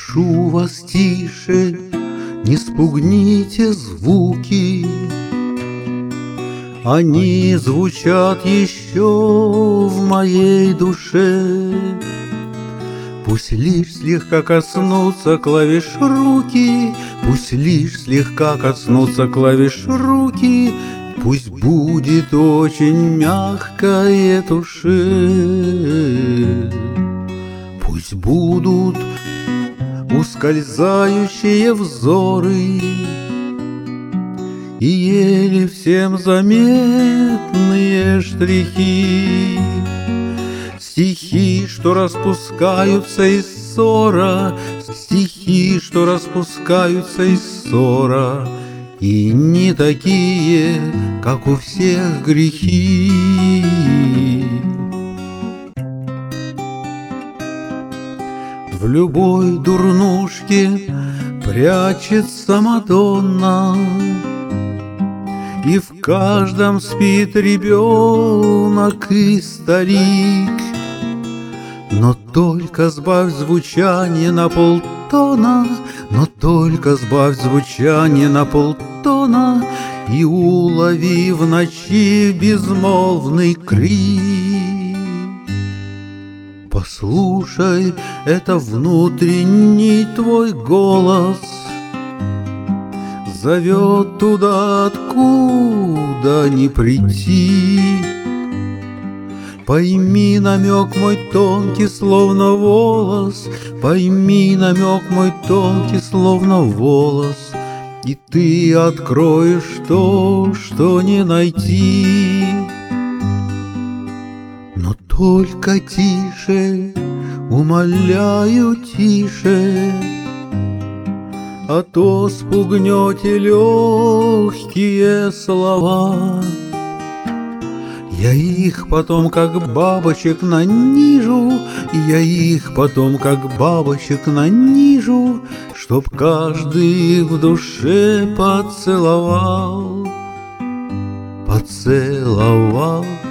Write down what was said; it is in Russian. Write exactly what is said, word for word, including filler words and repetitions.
Прошу вас тише, не спугните звуки, они звучат еще в моей душе. Пусть лишь слегка коснутся клавиш руки, пусть лишь слегка коснутся клавиш руки, пусть будет очень мягкая туше. Пусть будут ускользающие взоры и еле всем заметные штрихи, стихи, что распускаются из ссора, стихи, что распускаются из ссора, и не такие, как у всех грехи. В любой дурнушке прячется Мадонна, и в каждом спит ребенок и старик. Но только сбавь звучание на полтона, но только сбавь звучание на полтона, и улови в ночи безмолвный крик. Послушай, это внутренний твой голос зовет туда, откуда не прийти. Пойми намек мой тонкий, словно волос, пойми намек мой тонкий, словно волос, и ты откроешь то, что не найти. Но только тише, умоляю, тише, а то спугнете легкие слова. Я их потом, как бабочек, нанижу, я их потом, как бабочек, нанижу, чтоб каждый в душе поцеловал, поцеловал.